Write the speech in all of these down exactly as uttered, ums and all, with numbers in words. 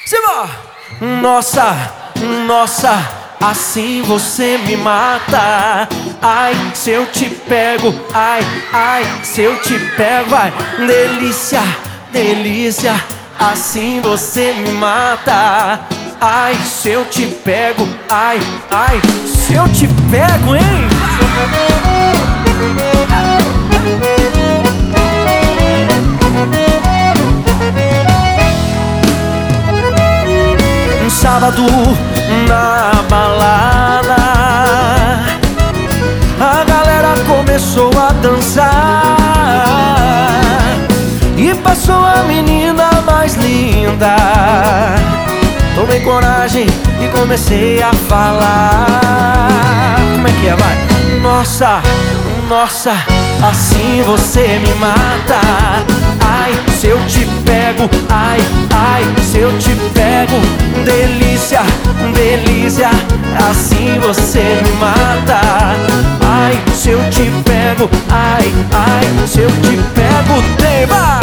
Simba! Nossa, nossa, assim você me mata. Ai, se eu te pego, ai, ai, se eu te pego, vai. Delícia, delícia, assim você me mata. Ai, se eu te pego, ai, ai, se eu te pego, hein? Um sábado na balada, a galera começou a dançar e passou a menina mais linda. Tomei coragem e comecei a falar. Como é que é, vai? Nossa, nossa, assim você me mata. Ai, se eu te pego, ai, ai, se eu te pego. Delícia, delícia, assim você me mata. Ai, se eu te pego, ai, ai, se eu te pego. Tema!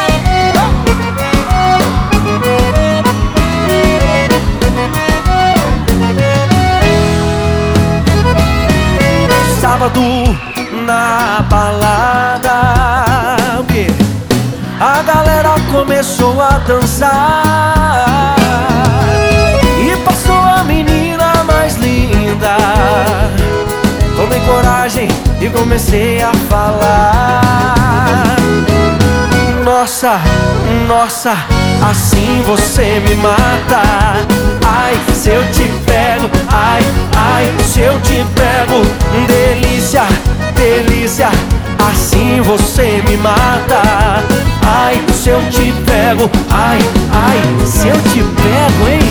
Sábado na balada, o quê? A galera começou a dançar e passou a menina mais linda. Tomei coragem e comecei a falar. Nossa, nossa, assim você me mata. Ai, se eu te pego, ai, ai, se eu te pego. Delícia, delícia, assim você me mata. Ai, se eu te pego, ai, ai, se eu te pego, hein?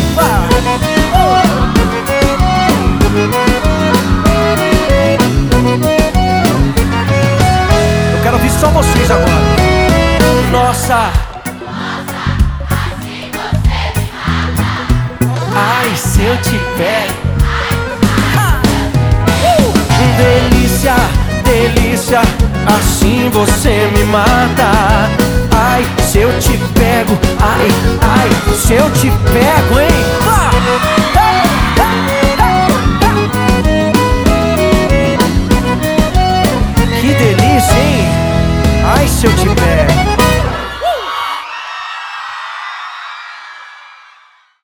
Eu quero ouvir só vocês agora. Nossa, assim você me mata. ai, se eu te pego. Delícia, delícia, assim você me mata. Ai, se eu te pego, ai, ai, se eu te pego, hein?